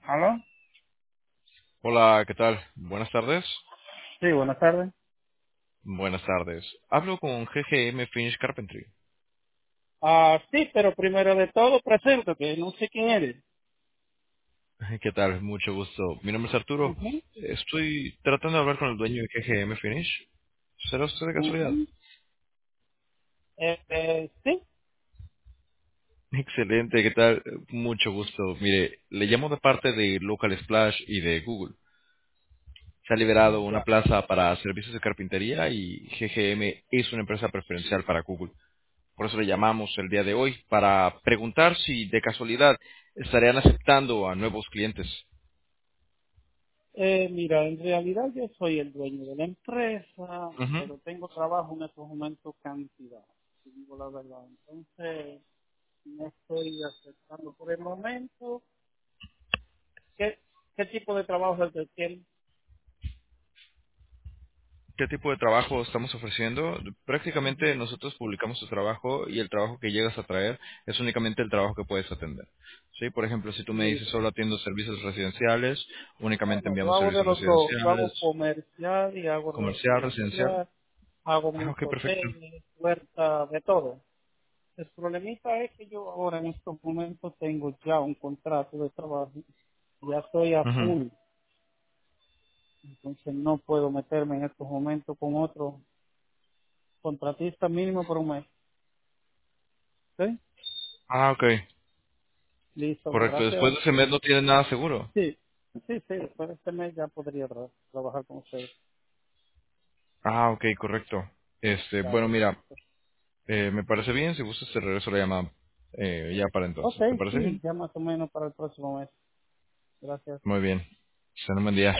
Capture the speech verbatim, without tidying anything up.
¿Aló? Hola, ¿qué tal? Buenas tardes. Sí, buenas tardes. Buenas tardes. Hablo con G G M Finish Carpentry. Ah, sí, pero primero de todo presento que no sé quién eres. ¿Qué tal? Mucho gusto. Mi nombre es Arturo. Ujú, Estoy tratando de hablar con el dueño de G G M Finish. ¿Será usted de casualidad? ujú. Eh, eh, sí, Excelente, ¿qué tal? Mucho gusto. Mire, le llamo de parte de Local Splash y de Google. Se ha liberado una ya. plaza para servicios de carpintería y G G M es una empresa preferencial para Google. Por eso le llamamos el día de hoy para preguntar si de casualidad estarían aceptando a nuevos clientes. Eh, mira, en realidad yo soy el dueño de la empresa, Ujú. pero tengo trabajo en estos momentos cantidad, si digo la verdad. Entonces, no estoy aceptando por el momento. ¿Qué, qué tipo de trabajo es el que tiene? ¿Qué tipo de trabajo estamos ofreciendo? Prácticamente Ujú. nosotros publicamos tu trabajo y el trabajo que llegas a traer es únicamente el trabajo que puedes atender. Sí, por ejemplo, si tú me dices Listo. solo atiendo servicios residenciales, No, únicamente no, yo enviamos hago de servicios los dos. Yo residenciales, hago comercial y hago comercial, residencial. residencial. Hago Ah, ok, mucho perfecto. hoteles, puertas, de todo. El problemita es que yo ahora en estos momentos tengo ya un contrato de trabajo, ya estoy a Ujú. full, entonces no puedo meterme en estos momentos con otro contratista mínimo por un mes. ¿Sí? Ah, ok. Listo, Correcto. Después gracias. de ese mes no tienes nada seguro. Sí, sí, sí, después de este mes ya podría tra- trabajar con ustedes. Ah, ok, correcto. Este, bueno, Claro. mira, eh, me parece bien. Si gustas, te regreso la llamada eh, ya para Ok, entonces. ¿Te parece sí, bien? ya más o menos para el próximo mes. Gracias. Muy bien. Ten un buen día.